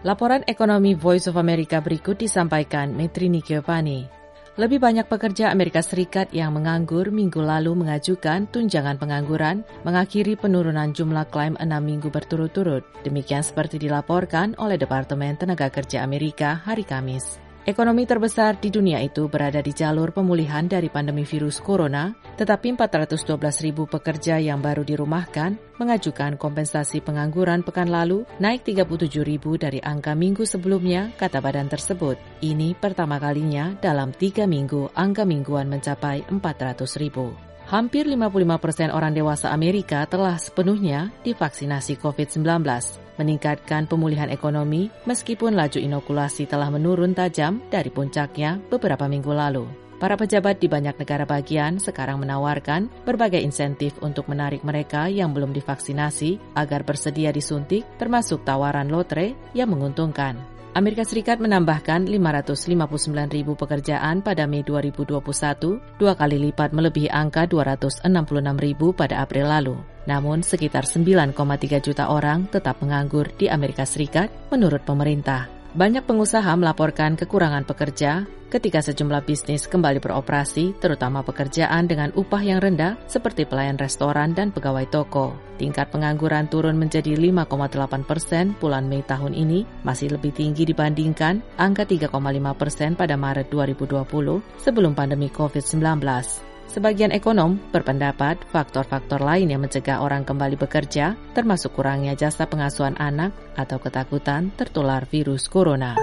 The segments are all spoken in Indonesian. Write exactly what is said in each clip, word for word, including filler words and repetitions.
Laporan ekonomi Voice of America berikut disampaikan Metrini Giovanni. Lebih banyak pekerja Amerika Serikat yang menganggur minggu lalu mengajukan tunjangan pengangguran, mengakhiri penurunan jumlah klaim enam minggu berturut-turut. Demikian seperti dilaporkan oleh Departemen Tenaga Kerja Amerika hari Kamis. Ekonomi terbesar di dunia itu berada di jalur pemulihan dari pandemi virus corona, tetapi empat ratus dua belas ribu pekerja yang baru dirumahkan mengajukan kompensasi pengangguran pekan lalu naik tiga puluh tujuh ribu dari angka minggu sebelumnya, kata badan tersebut. Ini pertama kalinya dalam tiga minggu angka mingguan mencapai empat ratus ribu. Hampir lima puluh lima persen orang dewasa Amerika telah sepenuhnya divaksinasi covid sembilan belas, meningkatkan pemulihan ekonomi meskipun laju inokulasi telah menurun tajam dari puncaknya beberapa minggu lalu. Para pejabat di banyak negara bagian sekarang menawarkan berbagai insentif untuk menarik mereka yang belum divaksinasi agar bersedia disuntik, termasuk tawaran lotre yang menguntungkan. Amerika Serikat menambahkan lima ratus lima puluh sembilan ribu pekerjaan pada Mei dua ribu dua puluh satu, dua kali lipat melebihi angka dua ratus enam puluh enam ribu pada April lalu. Namun, sekitar sembilan koma tiga juta orang tetap menganggur di Amerika Serikat menurut pemerintah. Banyak pengusaha melaporkan kekurangan pekerja ketika sejumlah bisnis kembali beroperasi, terutama pekerjaan dengan upah yang rendah seperti pelayan restoran dan pegawai toko. Tingkat pengangguran turun menjadi lima koma delapan persen bulan Mei tahun ini, masih lebih tinggi dibandingkan angka tiga koma lima persen pada Maret dua ribu dua puluh sebelum pandemi covid sembilan belas. Sebagian ekonom berpendapat faktor-faktor lain yang mencegah orang kembali bekerja, termasuk kurangnya jasa pengasuhan anak atau ketakutan tertular virus corona.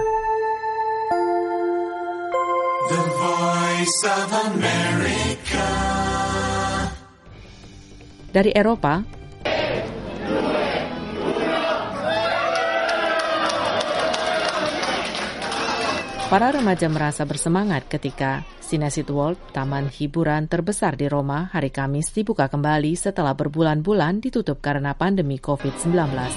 The Voice of America. Dari Eropa, para remaja merasa bersemangat ketika Cinecittà World, taman hiburan terbesar di Roma, hari Kamis dibuka kembali setelah berbulan-bulan ditutup karena pandemi covid sembilan belas.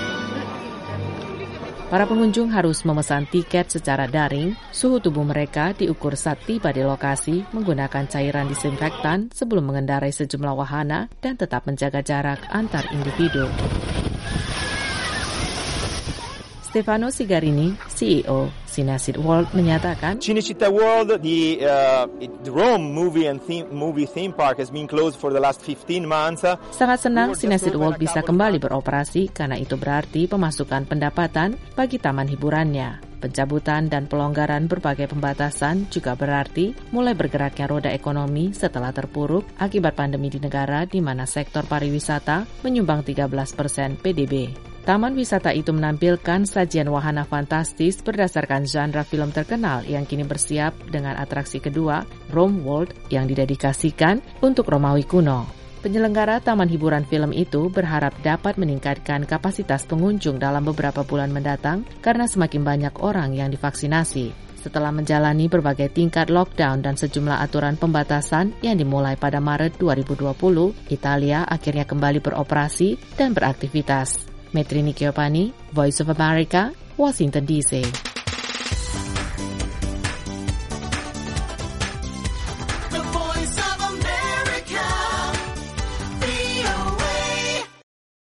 Para pengunjung harus memesan tiket secara daring, suhu tubuh mereka diukur saat tiba di lokasi menggunakan cairan disinfektan sebelum mengendarai sejumlah wahana dan tetap menjaga jarak antar individu. Stefano Sigarini, C E O Cinecittà World, menyatakan, Cinecittà World, the, uh, the Rome movie and theme, movie theme park has been closed for the last fifteen months. Sangat senang Cinecittà World bisa kembali beroperasi karena itu berarti pemasukan pendapatan bagi taman hiburannya. Pencabutan dan pelonggaran berbagai pembatasan juga berarti mulai bergeraknya roda ekonomi setelah terpuruk akibat pandemi di negara di mana sektor pariwisata menyumbang tiga belas persen P D B. Taman wisata itu menampilkan sajian wahana fantastis berdasarkan genre film terkenal yang kini bersiap dengan atraksi kedua, Rome World, yang didedikasikan untuk Romawi kuno. Penyelenggara taman hiburan film itu berharap dapat meningkatkan kapasitas pengunjung dalam beberapa bulan mendatang karena semakin banyak orang yang divaksinasi. Setelah menjalani berbagai tingkat lockdown dan sejumlah aturan pembatasan yang dimulai pada Maret dua ribu dua puluh, Italia akhirnya kembali beroperasi dan beraktivitas. Metrini Giovanni, Voice of America, Washington D C.